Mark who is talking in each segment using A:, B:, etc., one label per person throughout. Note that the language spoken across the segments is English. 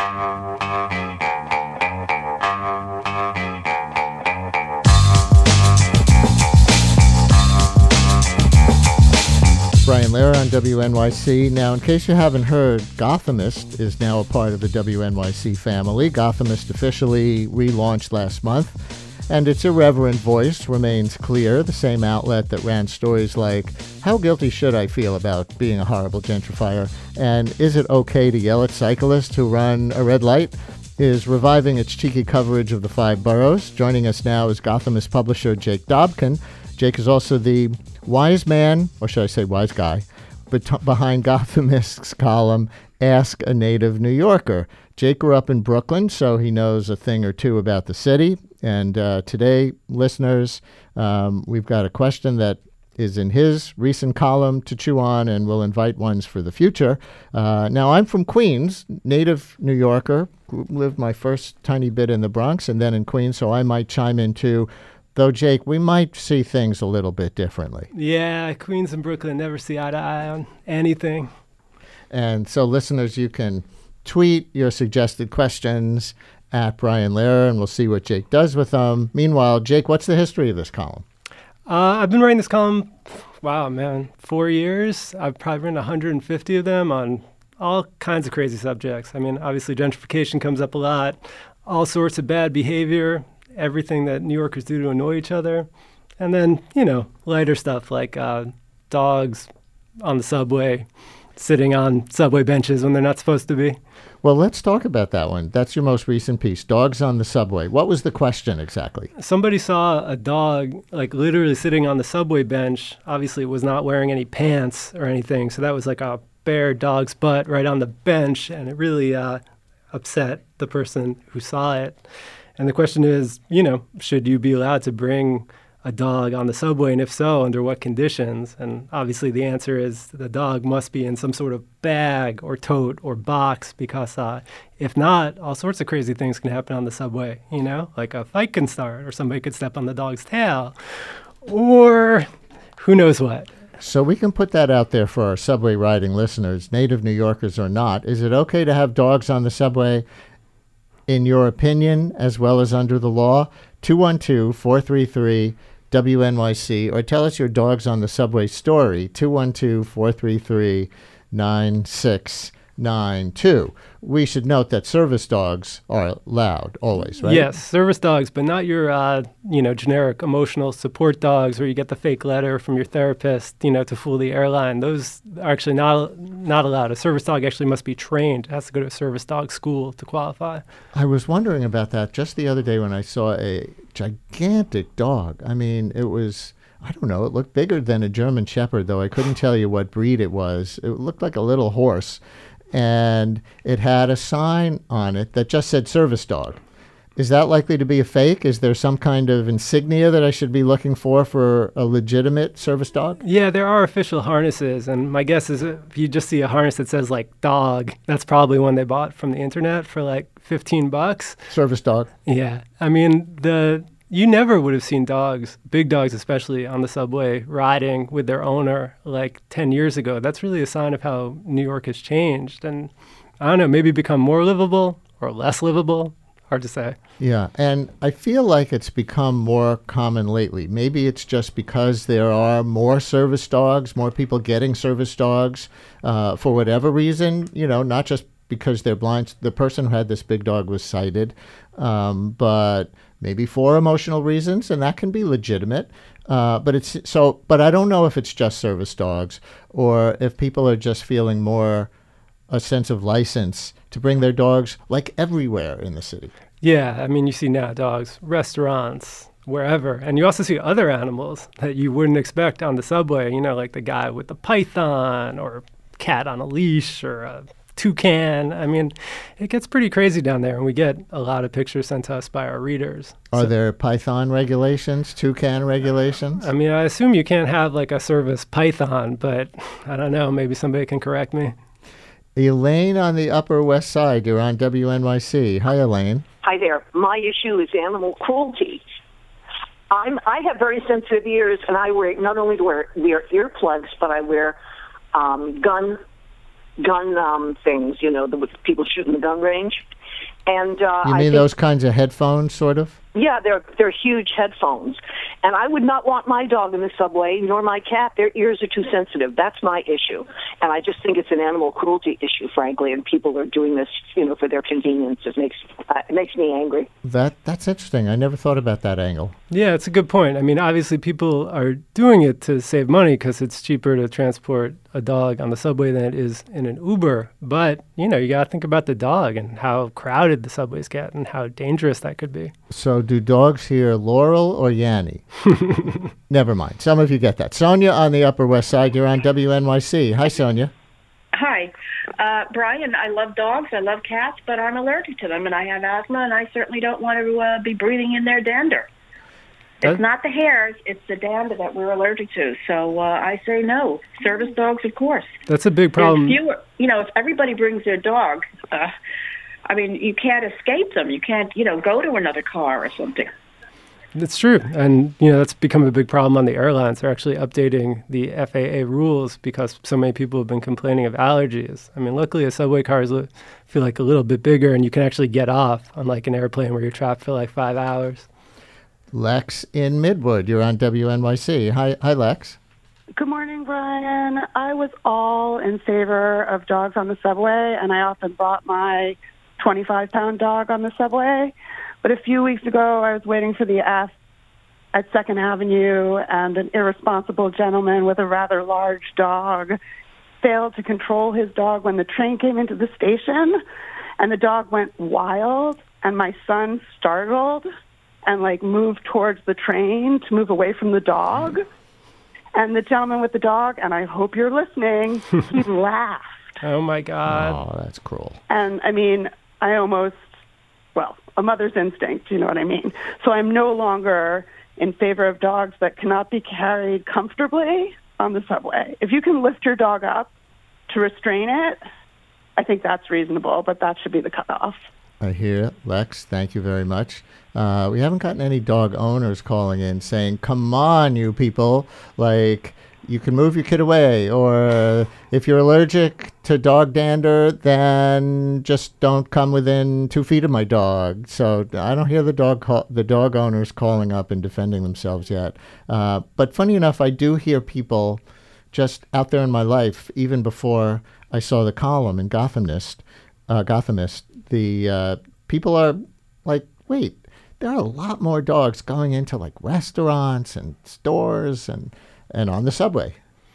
A: Brian Lehrer on WNYC. Now, in case you haven't heard, Gothamist is now a part of the WNYC family. Gothamist officially relaunched last month, and its irreverent voice remains clear, the same outlet that ran stories like, "How guilty should I feel about being a horrible gentrifier?" and "Is it okay to yell at cyclists who run a red light?" is reviving its cheeky coverage of the 5 boroughs. Joining us now is Gothamist publisher Jake Dobkin. Jake is also the wise man, or should I say wise guy, behind Gothamist's column, Ask a Native New Yorker. Jake grew up in Brooklyn, so he knows a thing or two about the city. And today, listeners, we've got a question that is in his recent column to chew on, and we'll invite ones for the future. Now, I'm from Queens, native New Yorker, lived my first tiny bit in the Bronx and then in Queens, so I might chime in too. Though, Jake, we might see things a little bit differently.
B: Yeah, Queens and Brooklyn never see eye to eye on anything.
A: And so, listeners, you can tweet your suggested questions at Brian Lehrer, and we'll see what Jake does with them. Meanwhile, Jake, what's the history of this column?
B: I've been writing this column, 4 years. I've probably written 150 of them on all kinds of crazy subjects. I mean, obviously, gentrification comes up a lot, all sorts of bad behavior, everything that New Yorkers do to annoy each other. And then, lighter stuff like dogs on the subway, sitting on subway benches when they're not supposed to be.
A: Well, let's talk about that one. That's your most recent piece, Dogs on the Subway. What was the question exactly?
B: Somebody saw a dog, literally sitting on the subway bench. Obviously, it was not wearing any pants or anything. So that was like a bare dog's butt right on the bench. And it really upset the person who saw it. And the question is, should you be allowed to bring a dog on the subway? And if so, under what conditions? And obviously the answer is the dog must be in some sort of bag or tote or box, because if not, all sorts of crazy things can happen on the subway, like a fight can start, or somebody could step on the dog's tail, or who knows what.
A: So we can put that out there for our subway riding listeners, native New Yorkers or not. Is it okay to have dogs on the subway, in your opinion, as well as under the law? 212-433-WNYC, or tell us your Dogs on the Subway story, 212-433-9692. We should note that service dogs are allowed always, right?
B: Yes, service dogs, but not your, generic emotional support dogs where you get the fake letter from your therapist, to fool the airline. Those are actually not allowed. A service dog actually must be trained. It has to go to a service dog school to qualify.
A: I was wondering about that just the other day when I saw a gigantic dog. I mean, it was, I don't know, it looked bigger than a German Shepherd, though I couldn't tell you what breed it was. It looked like a little horse. And it had a sign on it that just said service dog. Is that likely to be a fake? Is there some kind of insignia that I should be looking for a legitimate service dog?
B: Yeah, there are official harnesses. And my guess is if you just see a harness that says dog, that's probably one they bought from the internet for $15.
A: Service dog.
B: Yeah. I mean, you never would have seen dogs, big dogs especially, on the subway riding with their owner 10 years ago. That's really a sign of how New York has changed. And I don't know, maybe become more livable or less livable. Hard to say.
A: Yeah, and I feel like it's become more common lately. Maybe it's just because there are more service dogs, more people getting service dogs for whatever reason, not just because they're blind. The person who had this big dog was sighted, but maybe for emotional reasons, and that can be legitimate. But I don't know if it's just service dogs or if people are just feeling more a sense of license to bring their dogs everywhere in the city.
B: Yeah, I mean, you see now dogs, restaurants, wherever. And you also see other animals that you wouldn't expect on the subway, like the guy with the python or cat on a leash or a toucan. I mean, it gets pretty crazy down there, and we get a lot of pictures sent to us by our readers.
A: Are there python regulations, toucan regulations?
B: I mean, I assume you can't have a service python, but I don't know, maybe somebody can correct me.
A: Elaine on the Upper West Side, you're on WNYC. Hi, Elaine.
C: Hi there. My issue is animal cruelty. I have very sensitive ears, and I wear not only wear earplugs, but I wear gun gun things, the people shooting the gun range. And
A: you mean those kinds of headphones, sort of?
C: Yeah, they're huge headphones. And I would not want my dog in the subway, nor my cat. Their ears are too sensitive. That's my issue. And I just think it's an animal cruelty issue, frankly, and people are doing this, for their convenience. It makes me angry.
A: That's interesting. I never thought about that angle.
B: Yeah, it's a good point. I mean, obviously people are doing it to save money because it's cheaper to transport a dog on the subway than it is in an Uber. But, you got to think about the dog and how crowded the subways get and how dangerous that could be.
A: So do dogs hear Laurel or Yanny? Never mind. Some of you get that. Sonia on the Upper West Side. You're on WNYC. Hi, Sonia.
D: Hi. Brian, I love dogs, I love cats, but I'm allergic to them, and I have asthma, and I certainly don't want to be breathing in their dander. It's not the hairs, it's the dander that we're allergic to. So I say no. Service dogs, of course.
B: That's a big problem.
D: There's fewer, if everybody brings their dog, you can't escape them. You can't, go to another car or something.
B: That's true. And, that's become a big problem on the airlines. They're actually updating the FAA rules because so many people have been complaining of allergies. I mean, luckily, a subway cars feel like a little bit bigger and you can actually get off, unlike an airplane where you're trapped for like 5 hours.
A: Lex in Midwood. You're on WNYC. Hi, Lex.
E: Good morning, Brian. I was all in favor of dogs on the subway, and I often brought my 25-pound dog on the subway. But a few weeks ago, I was waiting for the F at 2nd Avenue, and an irresponsible gentleman with a rather large dog failed to control his dog when the train came into the station, and the dog went wild, and my son startled and moved towards the train to move away from the dog. And the gentleman with the dog, and I hope you're listening, he laughed.
B: Oh, my God.
A: Oh, that's cruel.
E: And, I almost, a mother's instinct, you know what I mean? So I'm no longer in favor of dogs that cannot be carried comfortably on the subway. If you can lift your dog up to restrain it, I think that's reasonable, but that should be the cutoff.
A: I hear, Lex. Thank you very much. We haven't gotten any dog owners calling in saying, come on, you people, you can move your kid away, or if you're allergic to dog dander, then just don't come within 2 feet of my dog. So I don't hear the dog owners calling up and defending themselves yet. But funny enough, I do hear people just out there in my life, even before I saw the column in Gothamist, the people are like, wait, there are a lot more dogs going into restaurants and stores and on the subway.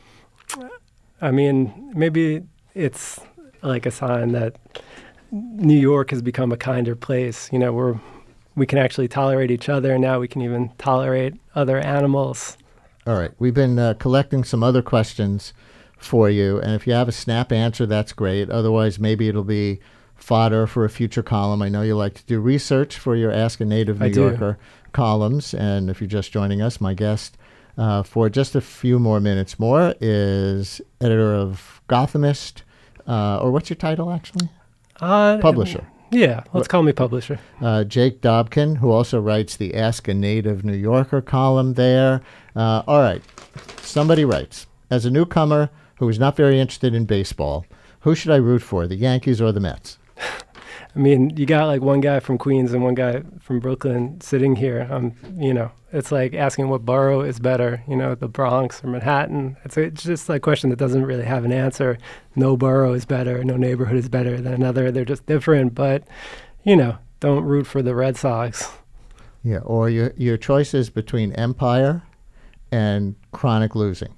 B: I mean, maybe it's like a sign that New York has become a kinder place, where we can actually tolerate each other. Now we can even tolerate other animals.
A: All right. We've been collecting some other questions for you. And if you have a snap answer, that's great. Otherwise, maybe it'll be fodder for a future column. I know you like to do research for your Ask a Native New Yorker columns. And if you're just joining us, my guest for just a few more minutes more is editor of Gothamist, or what's your title actually? Publisher.
B: Yeah, let's call me publisher.
A: Jake Dobkin, who also writes the Ask a Native New Yorker column there. All right, somebody writes, as a newcomer who is not very interested in baseball, who should I root for, the Yankees or the Mets?
B: I mean, you got one guy from Queens and one guy from Brooklyn sitting here. It's like asking what borough is better, the Bronx or Manhattan. It's just a question that doesn't really have an answer. No borough is better. No neighborhood is better than another. They're just different. But, don't root for the Red Sox.
A: Yeah, or your choices between Empire and chronic losing.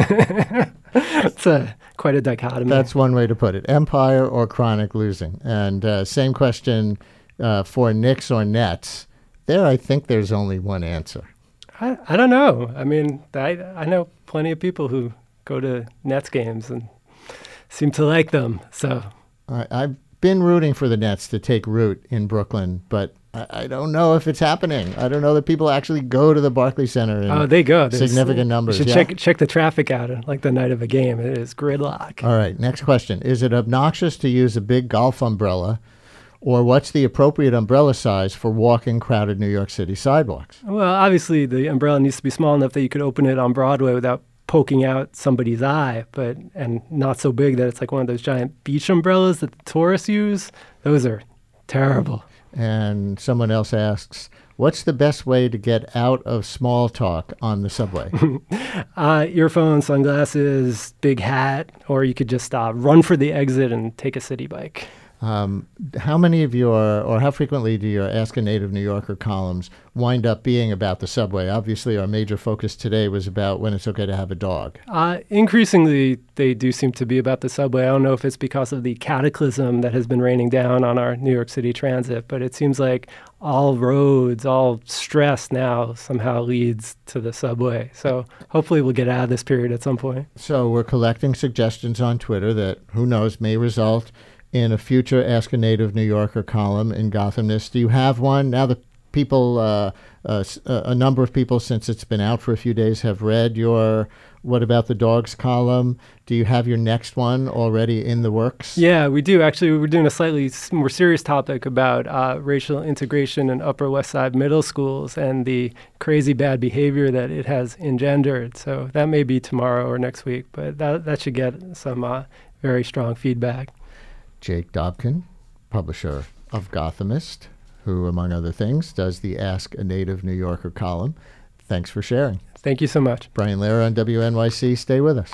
B: It's quite a dichotomy.
A: That's one way to put it. Empire or chronic losing. And same question for Knicks or Nets. There, I think there's only one answer.
B: I don't know. I mean, I know plenty of people who go to Nets games and seem to like them. So
A: I've been rooting for the Nets to take root in Brooklyn, but I don't know if it's happening. I don't know that people actually go to the Barclays Center in
B: they go.
A: significant numbers.
B: You should check the traffic out the night of a game. It is gridlock.
A: All right, next question. Is it obnoxious to use a big golf umbrella, or what's the appropriate umbrella size for walking crowded New York City sidewalks?
B: Well, obviously the umbrella needs to be small enough that you could open it on Broadway without poking out somebody's eye, and not so big that it's like one of those giant beach umbrellas that the tourists use. Those are terrible.
A: And someone else asks, what's the best way to get out of small talk on the subway?
B: Earphones, sunglasses, big hat, or you could just run for the exit and take a city bike.
A: How many of how frequently do your Ask a Native New Yorker columns wind up being about the subway? Obviously, our major focus today was about when it's okay to have a dog.
B: Increasingly, they do seem to be about the subway. I don't know if it's because of the cataclysm that has been raining down on our New York City transit, but it seems like all roads, all stress now somehow leads to the subway. So hopefully we'll get out of this period at some point.
A: So we're collecting suggestions on Twitter that, who knows, may result in a future Ask a Native New Yorker column in Gothamist. Do you have one? Now that people, a number of people, since it's been out for a few days, have read your What About the Dogs column. Do you have your next one already in the works?
B: Yeah, we do. Actually, we're doing a slightly more serious topic about racial integration in Upper West Side middle schools and the crazy bad behavior that it has engendered. So that may be tomorrow or next week, but that should get some very strong feedback.
A: Jake Dobkin, publisher of Gothamist, who, among other things, does the Ask a Native New Yorker column. Thanks for sharing.
B: Thank you so much.
A: Brian Lehrer on WNYC. Stay with us.